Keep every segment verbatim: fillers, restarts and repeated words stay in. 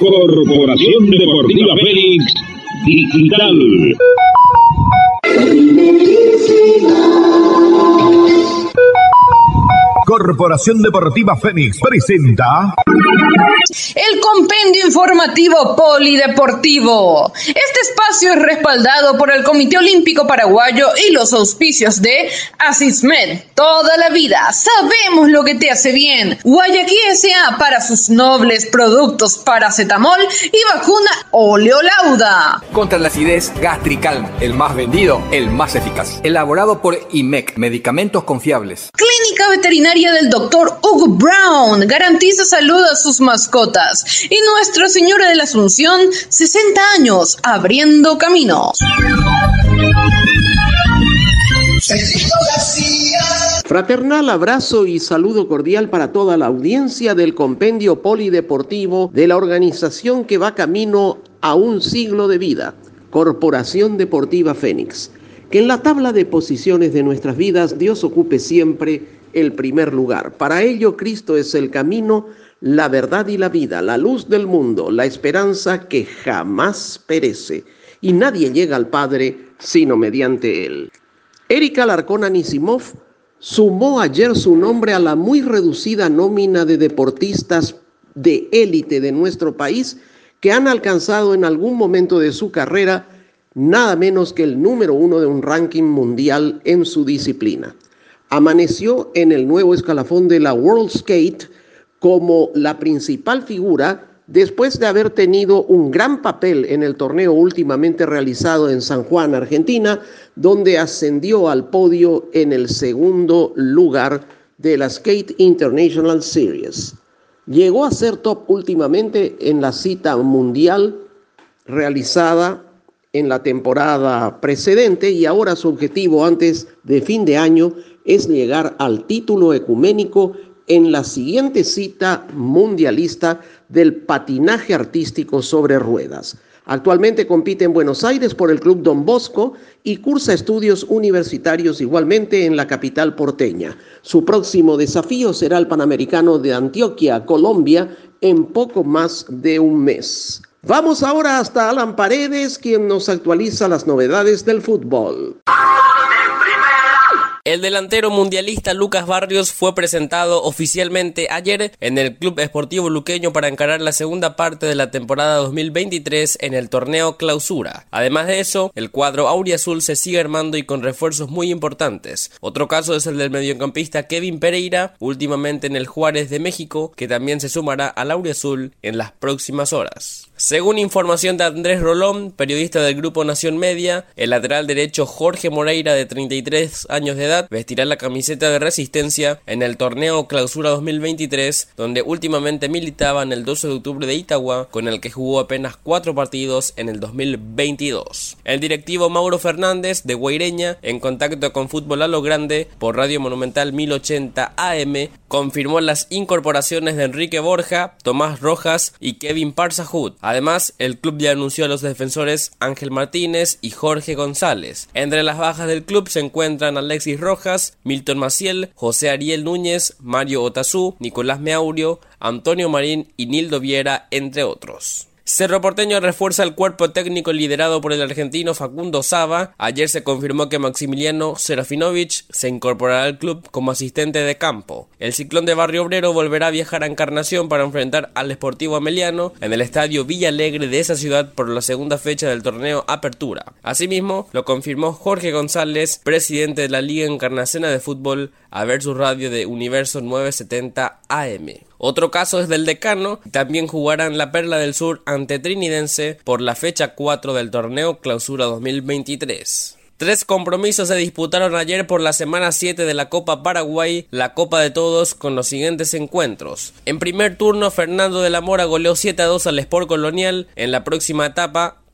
Corporación Deportiva Fénix Digital. Corporación Deportiva Fénix presenta el compendio informativo polideportivo. Este espacio es respaldado por el Comité Olímpico Paraguayo y los auspicios de Asismed. Toda la vida sabemos lo que te hace bien. Guayaquil S A para sus nobles productos paracetamol y vacuna Oleolauda. Contra la acidez, Gastricalm, el más vendido, el más eficaz. Elaborado por I M E C, medicamentos confiables. Clínica Veterinaria del doctor Hugo Brown garantiza salud a sus mascotas. Y Nuestra Señora de la Asunción, sesenta años, abriendo caminos. Fraternal abrazo y saludo cordial para toda la audiencia del compendio polideportivo de la organización que va camino a un siglo de vida, Corporación Deportiva Fénix. Que en la tabla de posiciones de nuestras vidas Dios ocupe siempre el primer lugar. Para ello Cristo es el camino, la verdad y la vida, la luz del mundo, la esperanza que jamás perece. Y nadie llega al Padre sino mediante Él. Erika Alarcón Anisimov sumó ayer su nombre a la muy reducida nómina de deportistas de élite de nuestro país que han alcanzado en algún momento de su carrera nada menos que el número uno de un ranking mundial en su disciplina. Amaneció en el nuevo escalafón de la World Skate como la principal figura después de haber tenido un gran papel en el torneo últimamente realizado en San Juan, Argentina, donde ascendió al podio en el segundo lugar de la Skate International Series. Llegó a ser top últimamente en la cita mundial realizada en la temporada precedente y ahora su objetivo antes de fin de año es llegar al título ecuménico en la siguiente cita mundialista del patinaje artístico sobre ruedas. Actualmente compite en Buenos Aires por el Club Don Bosco y cursa estudios universitarios igualmente en la capital porteña. Su próximo desafío será el Panamericano de Antioquia, Colombia, en poco más de un mes. Vamos ahora hasta Alan Paredes, quien nos actualiza las novedades del fútbol. El delantero mundialista Lucas Barrios fue presentado oficialmente ayer en el Club Esportivo Luqueño para encarar la segunda parte de la temporada dos mil veintitrés en el torneo Clausura. Además de eso, el cuadro auriazul se sigue armando y con refuerzos muy importantes. Otro caso es el del mediocampista Kevin Pereira, últimamente en el Juárez de México, que también se sumará al auriazul en las próximas horas. Según información de Andrés Rolón, periodista del Grupo Nación Media, el lateral derecho Jorge Moreira, de treinta y tres años de edad, vestirá la camiseta de Resistencia en el torneo Clausura dos mil veintitrés, donde últimamente militaba en el doce de octubre de Itagua, con el que jugó apenas cuatro partidos en el dos mil veintidós. El directivo Mauro Fernández, de Guaireña, en contacto con Fútbol a lo Grande por Radio Monumental mil ochenta A M, confirmó las incorporaciones de Enrique Borja, Tomás Rojas y Kevin Parsahut. Además, el club ya anunció a los defensores Ángel Martínez y Jorge González. Entre las bajas del club se encuentran Alexis Rojas, Milton Maciel, José Ariel Núñez, Mario Otazú, Nicolás Meaurio, Antonio Marín y Nildo Viera, entre otros. Cerro Porteño refuerza el cuerpo técnico liderado por el argentino Facundo Saba. Ayer se confirmó que Maximiliano Serafinovich se incorporará al club como asistente de campo. El Ciclón de Barrio Obrero volverá a viajar a Encarnación para enfrentar al Sportivo Ameliano en el estadio Villa Alegre de esa ciudad por la segunda fecha del torneo Apertura. Asimismo, lo confirmó Jorge González, presidente de la Liga Encarnacena de Fútbol, a Versus Radio de Universo novecientos setenta A M. Otro caso es del Decano, también jugarán la Perla del Sur ante Trinidense por la fecha cuatro del torneo Clausura dos mil veintitrés. Tres compromisos se disputaron ayer por la semana siete de la Copa Paraguay, la Copa de Todos, con los siguientes encuentros. En primer turno, Fernando de la Mora goleó siete a dos al Sport Colonial. En la próxima etapa,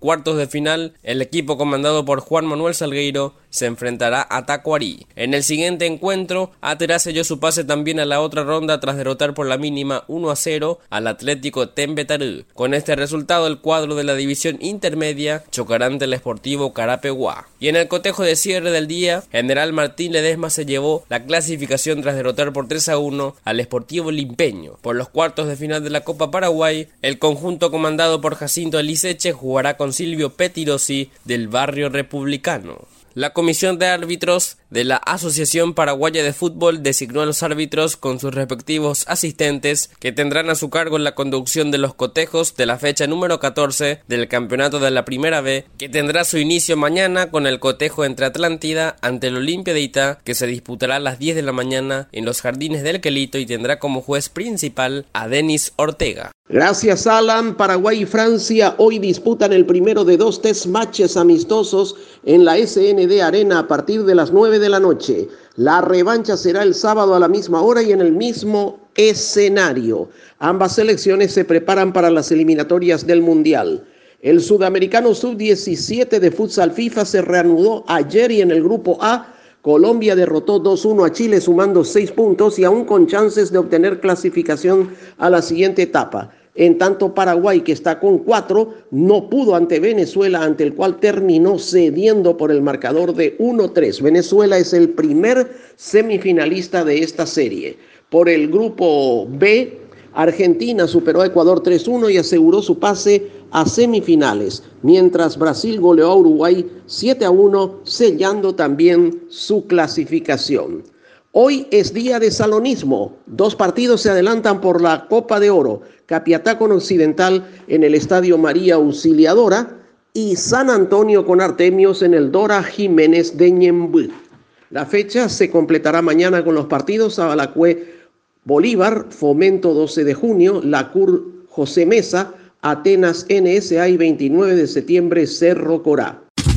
cuartos de final, el equipo comandado por Juan Manuel Salgueiro se enfrentará a Tacuarí. En el siguiente encuentro, Atera selló su pase también a la otra ronda tras derrotar por la mínima uno a cero al Atlético Tembetarú. Con este resultado, el cuadro de la división intermedia chocará ante el Sportivo Carapeguá. Y en el cotejo de cierre del día, General Martín Ledesma se llevó la clasificación tras derrotar por tres a uno al Sportivo Limpeño. Por los cuartos de final de la Copa Paraguay, el conjunto comandado por Jacinto Eliseche jugará con Silvio Petirosi del Barrio Republicano. La Comisión de Árbitros de la Asociación Paraguaya de Fútbol designó a los árbitros con sus respectivos asistentes que tendrán a su cargo la conducción de los cotejos de la fecha número catorce del campeonato de la Primera B, que tendrá su inicio mañana con el cotejo entre Atlántida ante el Olimpia de Itá, que se disputará a las diez de la mañana en los Jardines del Quelito y tendrá como juez principal a Denis Ortega. Gracias, Alan. Paraguay y Francia hoy disputan el primero de dos test matches amistosos en la S N D Arena a partir de las nueve de la noche. La revancha será el sábado a la misma hora y en el mismo escenario. Ambas selecciones se preparan para las eliminatorias del Mundial. El sudamericano sub diecisiete de futsal FIFA se reanudó ayer y en el grupo A, Colombia derrotó dos uno a Chile sumando seis puntos y aún con chances de obtener clasificación a la siguiente etapa. En tanto, Paraguay, que está con cuatro, no pudo ante Venezuela, ante el cual terminó cediendo por el marcador de uno tres. Venezuela es el primer semifinalista de esta serie. Por el grupo B, Argentina superó a Ecuador tres uno y aseguró su pase a semifinales, mientras Brasil goleó a Uruguay siete a uno, sellando también su clasificación. Hoy es día de salonismo. Dos partidos se adelantan por la Copa de Oro. Capiatá con Occidental en el Estadio María Auxiliadora y San Antonio con Artemios en el Dora Jiménez de Ñemby. La fecha se completará mañana con los partidos Abalacue Bolívar, Fomento doce de junio, La Cur José Mesa, Atenas N S A y veintinueve de septiembre Cerro Corá.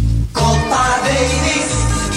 Copa Davis.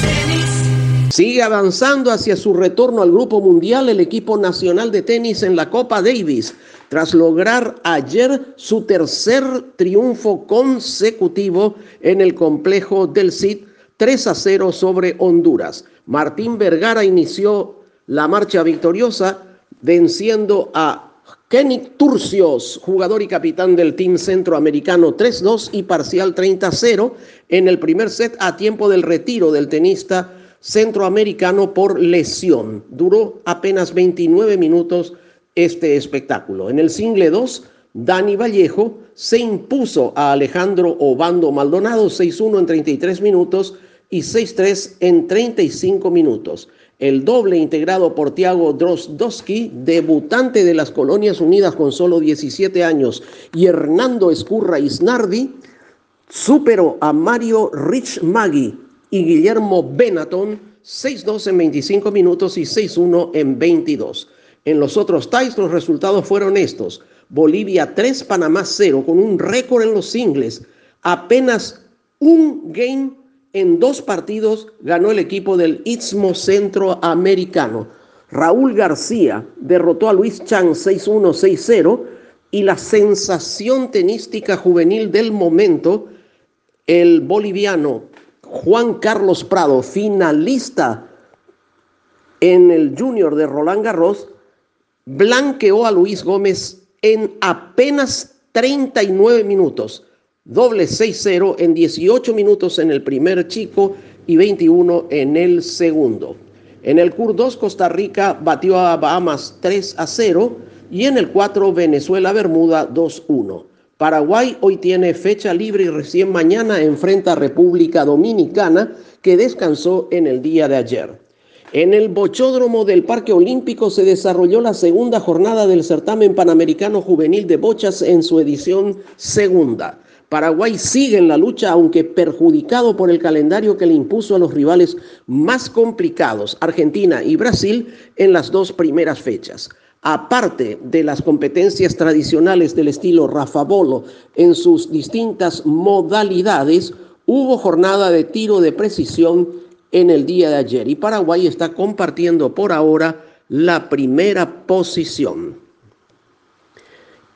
Sigue avanzando hacia su retorno al Grupo Mundial el equipo nacional de tenis en la Copa Davis, tras lograr ayer su tercer triunfo consecutivo en el complejo del C I D, tres a cero sobre Honduras. Martín Vergara inició la marcha victoriosa venciendo a Kenny Turcios, jugador y capitán del Team Centroamericano, tres dos y parcial treinta a cero en el primer set a tiempo del retiro del tenista centroamericano por lesión. Duró apenas veintinueve minutos este espectáculo. En el single dos, Dani Vallejo se impuso a Alejandro Obando Maldonado seis uno en treinta y tres minutos y seis tres en treinta y cinco minutos. El doble integrado por Tiago Drozdowski, debutante de las Colonias Unidas con solo diecisiete años, y Hernando Escurra Isnardi, superó a Mario Rich Maggi y Guillermo Benatton seis dos en veinticinco minutos y seis uno en veintidós. En los otros ties los resultados fueron estos: Bolivia tres, Panamá cero, con un récord en los singles. Apenas un game en dos partidos ganó el equipo del Istmo Centroamericano. Raúl García derrotó a Luis Chang seis uno, seis cero y la sensación tenística juvenil del momento, el boliviano Juan Carlos Prado, finalista en el Junior de Roland Garros, blanqueó a Luis Gómez en apenas treinta y nueve minutos. Doble seis cero en dieciocho minutos en el primer chico y veintiuno en el segundo. En el C U R dos, Costa Rica batió a Bahamas tres a cero y en el cuatro, Venezuela-Bermuda dos uno. Paraguay hoy tiene fecha libre y recién mañana enfrenta a República Dominicana, que descansó en el día de ayer. En el bochódromo del Parque Olímpico se desarrolló la segunda jornada del certamen panamericano juvenil de bochas en su edición segunda. Paraguay sigue en la lucha, aunque perjudicado por el calendario que le impuso a los rivales más complicados, Argentina y Brasil, en las dos primeras fechas. Aparte de las competencias tradicionales del estilo Rafa Bolo en sus distintas modalidades, hubo jornada de tiro de precisión en el día de ayer y Paraguay está compartiendo por ahora la primera posición.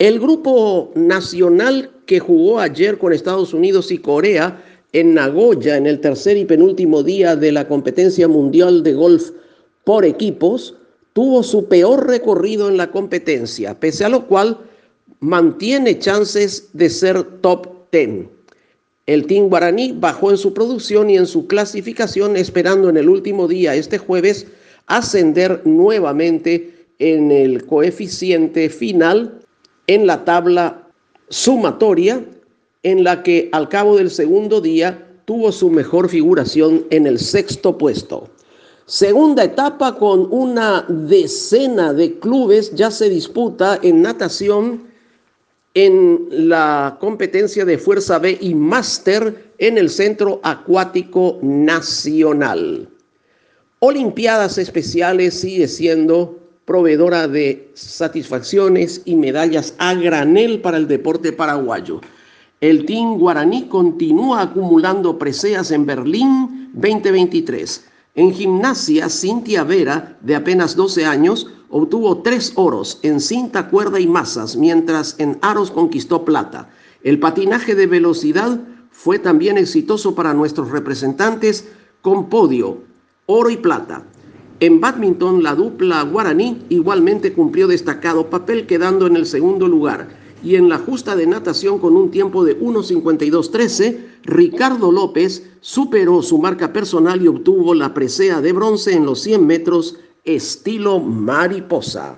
El grupo nacional que jugó ayer con Estados Unidos y Corea en Nagoya en el tercer y penúltimo día de la competencia mundial de golf por equipos tuvo su peor recorrido en la competencia, pese a lo cual mantiene chances de ser top diez. El Team Guaraní bajó en su producción y en su clasificación, esperando en el último día, este jueves, ascender nuevamente en el coeficiente final en la tabla sumatoria, en la que al cabo del segundo día tuvo su mejor figuración en el sexto puesto. Segunda etapa con una decena de clubes ya se disputa en natación en la competencia de Fuerza B y Máster en el Centro Acuático Nacional. Olimpiadas Especiales sigue siendo proveedora de satisfacciones y medallas a granel para el deporte paraguayo. El Team Guaraní continúa acumulando preseas en Berlín veinte veintitrés. En gimnasia, Cintia Vera, de apenas doce años, obtuvo tres oros en cinta, cuerda y masas, mientras en aros conquistó plata. El patinaje de velocidad fue también exitoso para nuestros representantes, con podio, oro y plata. En bádminton, la dupla guaraní igualmente cumplió destacado papel, quedando en el segundo lugar. Y en la justa de natación, con un tiempo de uno cincuenta y dos trece, Ricardo López superó su marca personal y obtuvo la presea de bronce en los cien metros estilo mariposa.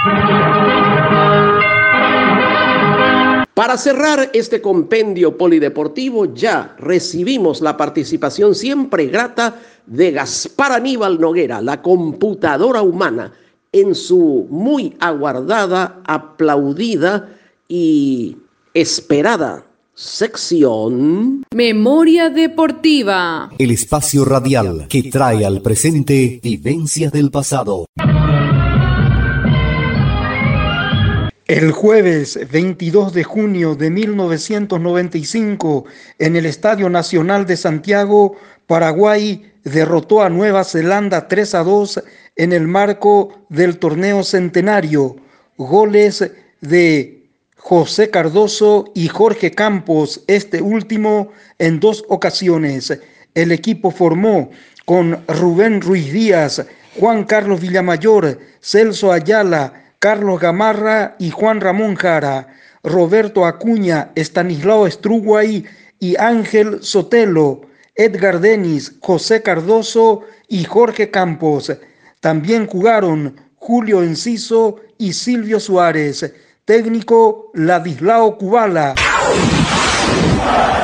Para cerrar este compendio polideportivo, ya recibimos la participación siempre grata de Gaspar Aníbal Noguera, la computadora humana, en su muy aguardada, aplaudida y esperada sección Memoria Deportiva. El espacio radial que trae al presente vivencias del pasado. El jueves veintidós de junio de mil novecientos noventa y cinco, en el Estadio Nacional de Santiago, Paraguay derrotó a Nueva Zelanda tres a dos en el marco del torneo centenario. Goles de José Cardoso y Jorge Campos, este último en dos ocasiones. El equipo formó con Rubén Ruiz Díaz, Juan Carlos Villamayor, Celso Ayala, Carlos Gamarra y Juan Ramón Jara, Roberto Acuña, Estanislao Estruguay y Ángel Sotelo, Edgar Denis, José Cardoso y Jorge Campos. También jugaron Julio Enciso y Silvio Suárez. Técnico Ladislao Kubala.